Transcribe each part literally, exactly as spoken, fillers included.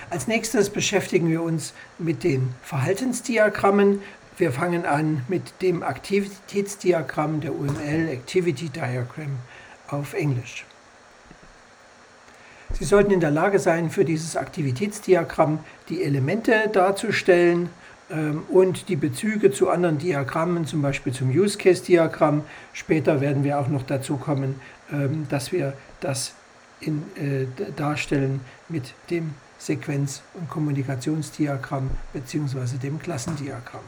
Als nächstes beschäftigen wir uns mit den Verhaltensdiagrammen. Wir fangen an mit dem Aktivitätsdiagramm der U M L, Activity Diagram auf Englisch. Sie sollten in der Lage sein, für dieses Aktivitätsdiagramm die Elemente darzustellen ähm, und die Bezüge zu anderen Diagrammen, zum Beispiel zum Use-Case-Diagramm. Später werden wir auch noch dazu kommen, ähm, dass wir das in, äh, darstellen mit dem Sequenz- und Kommunikationsdiagramm bzw. dem Klassendiagramm.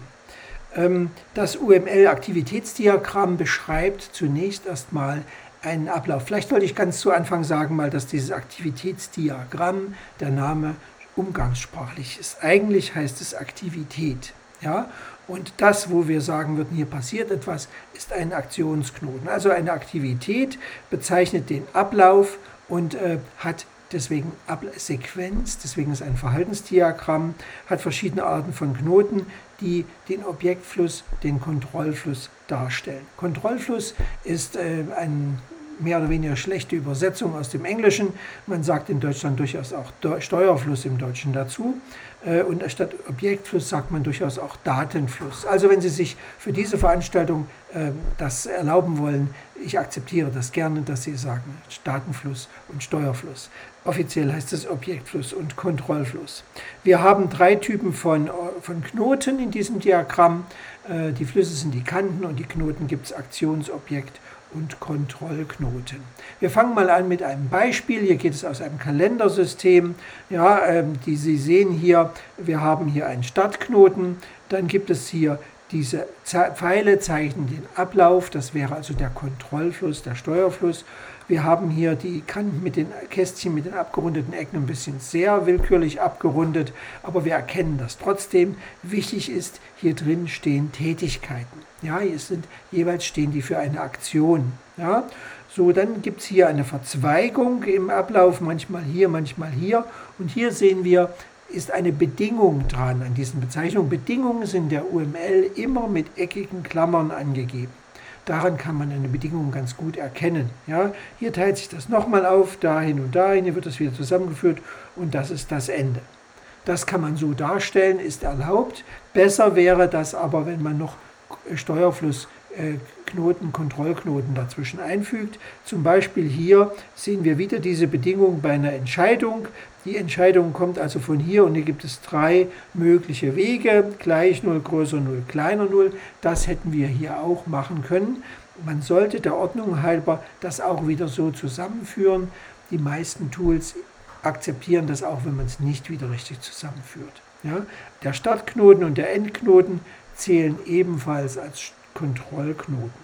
Ähm, das U M L-Aktivitätsdiagramm beschreibt zunächst erstmal einen Ablauf. Vielleicht sollte ich ganz zu Anfang sagen mal, dass dieses Aktivitätsdiagramm, der Name umgangssprachlich ist. Eigentlich heißt es Aktivität. Ja? Und das, wo wir sagen würden, hier passiert etwas, ist ein Aktionsknoten. Also eine Aktivität bezeichnet den Ablauf und äh, hat deswegen Sequenz, deswegen ist ein Verhaltensdiagramm, hat verschiedene Arten von Knoten, die den Objektfluss, den Kontrollfluss darstellen. Kontrollfluss ist äh, eine mehr oder weniger schlechte Übersetzung aus dem Englischen. Man sagt in Deutschland durchaus auch Steuerfluss im Deutschen dazu. Äh, und statt Objektfluss sagt man durchaus auch Datenfluss. Also wenn Sie sich für diese Veranstaltung äh, das erlauben wollen, ich akzeptiere das gerne, dass Sie sagen Datenfluss und Steuerfluss. Offiziell heißt es Objektfluss und Kontrollfluss. Wir haben drei Typen von, von Knoten in diesem Diagramm. Äh, die Flüsse sind die Kanten und die Knoten gibt es Aktionsobjekt und Kontrollknoten. Wir fangen mal an mit einem Beispiel. Hier geht es aus einem Kalendersystem. Ja, ähm, die Sie sehen hier, wir haben hier einen Startknoten. Dann gibt es hier diese Pfeile, zeichnen den Ablauf. Das wäre also der Kontrollfluss, der Steuerfluss. Wir haben hier die Kanten mit den Kästchen, mit den abgerundeten Ecken ein bisschen sehr willkürlich abgerundet, aber wir erkennen das trotzdem. Wichtig ist, hier drin stehen Tätigkeiten. Ja, hier sind, jeweils stehen die für eine Aktion. Ja, so, dann gibt es hier eine Verzweigung im Ablauf, manchmal hier, manchmal hier. Und hier sehen wir, ist eine Bedingung dran an diesen Bezeichnungen. Bedingungen sind in der U M L immer mit eckigen Klammern angegeben. Daran kann man eine Bedingung ganz gut erkennen. Ja, hier teilt sich das nochmal auf, dahin und dahin, hier wird das wieder zusammengeführt und das ist das Ende. Das kann man so darstellen, ist erlaubt. Besser wäre das aber, wenn man noch Steuerflussknoten, Kontrollknoten dazwischen einfügt. Zum Beispiel hier sehen wir wieder diese Bedingung bei einer Entscheidung. Die Entscheidung kommt also von hier und hier gibt es drei mögliche Wege, gleich null, größer null, kleiner null. Das hätten wir hier auch machen können. Man sollte der Ordnung halber das auch wieder so zusammenführen. Die meisten Tools akzeptieren das auch, wenn man es nicht wieder richtig zusammenführt. Ja? Der Startknoten und der Endknoten zählen ebenfalls als Kontrollknoten.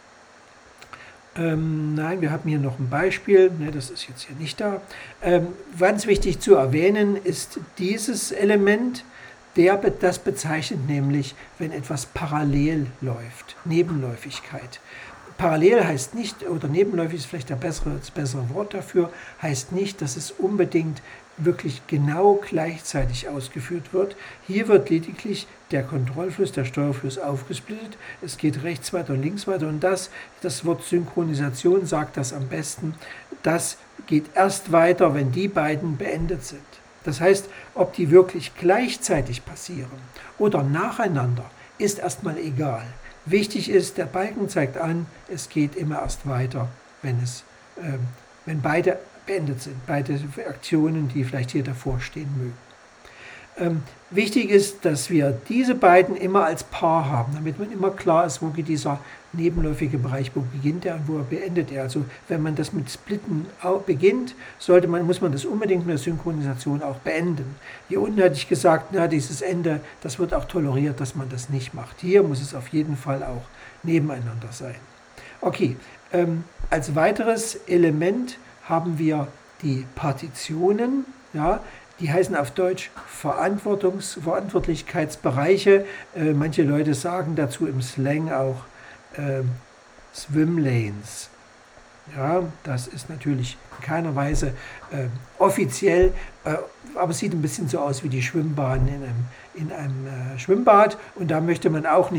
Ähm, nein, wir haben hier noch ein Beispiel, ne, das ist jetzt hier nicht da. Ähm, ganz wichtig zu erwähnen ist dieses Element, der, das bezeichnet nämlich, wenn etwas parallel läuft, Nebenläufigkeit. Parallel heißt nicht, oder nebenläufig ist vielleicht der bessere, das bessere Wort dafür, heißt nicht, dass es unbedingt wirklich genau gleichzeitig ausgeführt wird. Hier wird lediglich der Kontrollfluss, der Steuerfluss aufgesplittet. Es geht rechts weiter und links weiter und das, das Wort Synchronisation sagt das am besten. Das geht erst weiter, wenn die beiden beendet sind. Das heißt, ob die wirklich gleichzeitig passieren oder nacheinander, ist erstmal egal. Wichtig ist, der Balken zeigt an, es geht immer erst weiter, wenn, es, äh, wenn beide beendet sind, beide Aktionen, die vielleicht hier davor stehen mögen. Ähm, wichtig ist, dass wir diese beiden immer als Paar haben, damit man immer klar ist, wo geht dieser nebenläufige Bereich, wo beginnt er und wo beendet er. Also wenn man das mit Splitten beginnt, sollte man, muss man das unbedingt mit der Synchronisation auch beenden. Hier unten hatte ich gesagt, na, dieses Ende, das wird auch toleriert, dass man das nicht macht. Hier muss es auf jeden Fall auch nebeneinander sein. Okay, ähm, als weiteres Element haben wir die Partitionen, ja, die heißen auf Deutsch Verantwortungs-, Verantwortlichkeitsbereiche. Äh, manche Leute sagen dazu im Slang auch äh, Swimlanes. Ja, das ist natürlich in keiner Weise äh, offiziell, äh, aber es sieht ein bisschen so aus wie die Schwimmbahn in einem, in einem äh, Schwimmbad und da möchte man auch nicht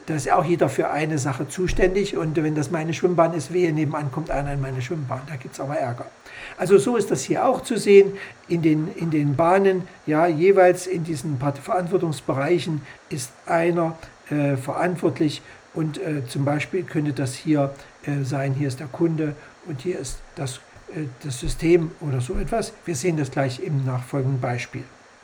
da ist auch jeder für eine Sache zuständig und wenn das meine Schwimmbahn ist, wehe, nebenan kommt einer in meine Schwimmbahn, da gibt es aber Ärger. Also so ist das hier auch zu sehen, in den, in den Bahnen, ja, jeweils in diesen Verantwortungsbereichen ist einer äh, verantwortlich und äh, zum Beispiel könnte das hier äh, sein, hier ist der Kunde und hier ist das, äh, das System oder so etwas. Wir sehen das gleich im nachfolgenden Beispiel.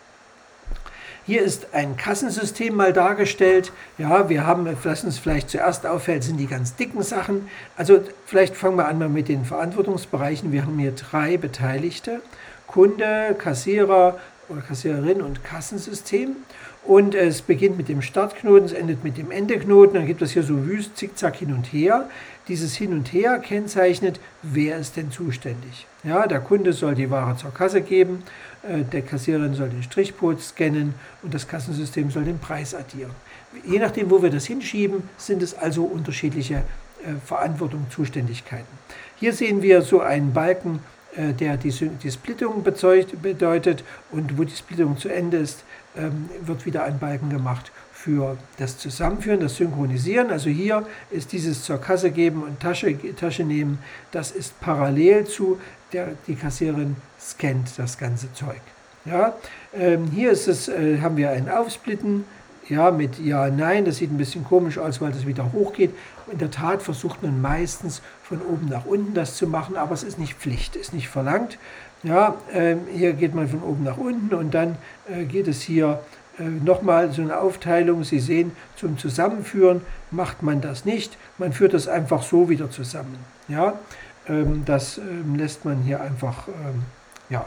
Hier ist ein Kassensystem mal dargestellt. Ja, wir haben, was uns vielleicht zuerst auffällt, sind die ganz dicken Sachen. Also vielleicht fangen wir an mal mit den Verantwortungsbereichen. Wir haben hier drei Beteiligte: Kunde, Kassierer oder Kassiererin und Kassensystem. Und es beginnt mit dem Startknoten, es endet mit dem Endeknoten. Dann gibt es hier so wüst zickzack hin und her. Dieses Hin und Her kennzeichnet, wer ist denn zuständig. Ja, der Kunde soll die Ware zur Kasse geben, äh, der Kassiererin soll den Strichcode scannen und das Kassensystem soll den Preis addieren. Je nachdem, wo wir das hinschieben, sind es also unterschiedliche äh, Verantwortung, Zuständigkeiten. Hier sehen wir so einen Balken, äh, der die, die Splittung bezeugt, bedeutet, und wo die Splittung zu Ende ist, ähm, wird wieder ein Balken gemacht für das Zusammenführen, das Synchronisieren. Also hier ist dieses zur Kasse geben und Tasche, Tasche nehmen, das ist parallel zu, der, die Kassiererin scannt das ganze Zeug. Ja, ähm, hier ist es, äh, haben wir ein Aufsplitten, ja, mit Ja, Nein, das sieht ein bisschen komisch aus, weil das wieder hochgeht. In der Tat versucht man meistens von oben nach unten das zu machen, aber es ist nicht Pflicht, ist nicht verlangt. Ja, ähm, hier geht man von oben nach unten und dann äh, geht es hier nochmal so eine Aufteilung. Sie sehen, zum Zusammenführen macht man das nicht. Man führt das einfach so wieder zusammen. Ja, das lässt man hier einfach, ja.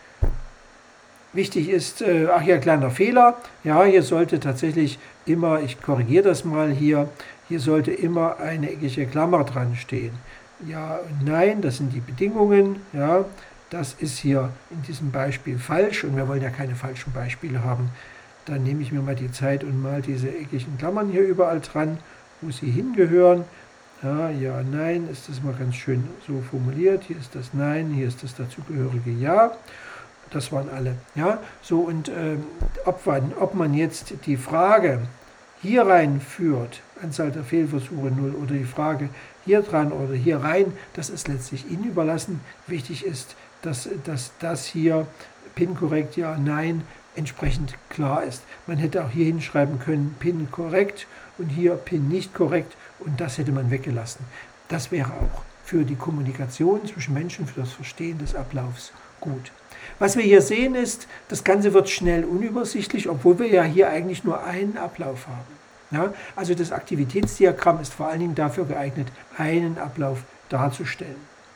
Wichtig ist, ach ja, kleiner Fehler. Ja, hier sollte tatsächlich immer, ich korrigiere das mal hier, hier sollte immer eine eckige Klammer dran stehen. Ja und Nein, das sind die Bedingungen. Ja, das ist hier in diesem Beispiel falsch und wir wollen ja keine falschen Beispiele haben. Dann nehme ich mir mal die Zeit und mal diese eckigen Klammern hier überall dran, wo sie hingehören. Ja, ja, Nein, ist das mal ganz schön so formuliert. Hier ist das Nein, hier ist das dazugehörige Ja. Das waren alle. Ja, so und ähm, ob, man, ob man jetzt die Frage hier reinführt, Anzahl der Fehlversuche null, oder die Frage hier dran oder hier rein, das ist letztlich Ihnen überlassen. Wichtig ist, dass, dass das hier Pin korrekt, Ja, Nein, entsprechend klar ist. Man hätte auch hier hinschreiben können, Pin korrekt und hier Pin nicht korrekt und das hätte man weggelassen. Das wäre auch für die Kommunikation zwischen Menschen, für das Verstehen des Ablaufs gut. Was wir hier sehen ist, das Ganze wird schnell unübersichtlich, obwohl wir ja hier eigentlich nur einen Ablauf haben. Ja, also das Aktivitätsdiagramm ist vor allen Dingen dafür geeignet, einen Ablauf darzustellen.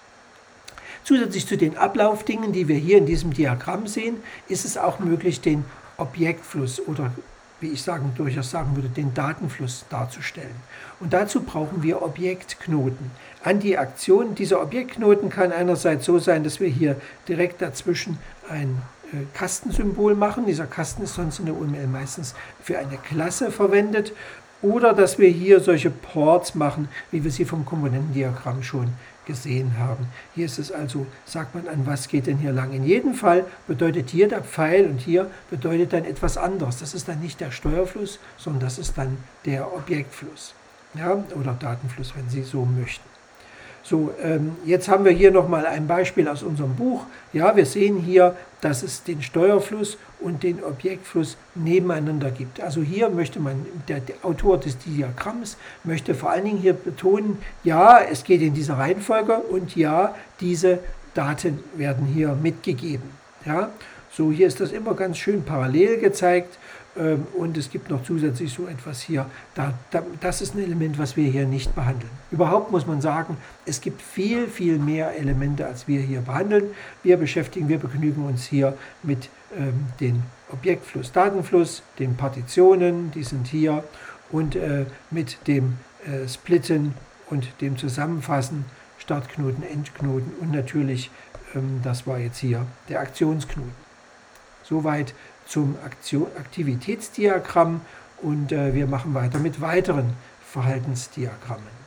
Zusätzlich zu den Ablaufdingen, die wir hier in diesem Diagramm sehen, ist es auch möglich, den Objektfluss oder, wie ich sagen, durchaus sagen würde, den Datenfluss darzustellen. Und dazu brauchen wir Objektknoten. An die Aktion dieser Objektknoten kann einerseits so sein, dass wir hier direkt dazwischen ein äh, Kastensymbol machen. Dieser Kasten ist sonst in der U M L meistens für eine Klasse verwendet. Oder dass wir hier solche Ports machen, wie wir sie vom Komponentendiagramm schon gesehen haben. Hier ist es also, sagt man, an was geht denn hier lang. In jedem Fall bedeutet hier der Pfeil und hier bedeutet dann etwas anderes. Das ist dann nicht der Steuerfluss, sondern das ist dann der Objektfluss, ja, oder Datenfluss, wenn Sie so möchten. So, ähm, jetzt haben wir hier nochmal ein Beispiel aus unserem Buch. Ja, wir sehen hier, dass es den Steuerfluss und den Objektfluss nebeneinander gibt. Also hier möchte man, der, der Autor des Diagramms möchte vor allen Dingen hier betonen, ja, es geht in dieser Reihenfolge und ja, diese Daten werden hier mitgegeben. Ja, so hier ist das immer ganz schön parallel gezeigt. Und es gibt noch zusätzlich so etwas hier, da, da, das ist ein Element, was wir hier nicht behandeln. Überhaupt muss man sagen, es gibt viel, viel mehr Elemente, als wir hier behandeln. Wir beschäftigen, wir begnügen uns hier mit ähm, dem Objektfluss, Datenfluss, den Partitionen, die sind hier, und äh, mit dem äh, Splitten und dem Zusammenfassen, Startknoten, Endknoten und natürlich, ähm, das war jetzt hier, der Aktionsknoten. Soweit zum Aktion Aktivitätsdiagramm und äh, wir machen weiter mit weiteren Verhaltensdiagrammen.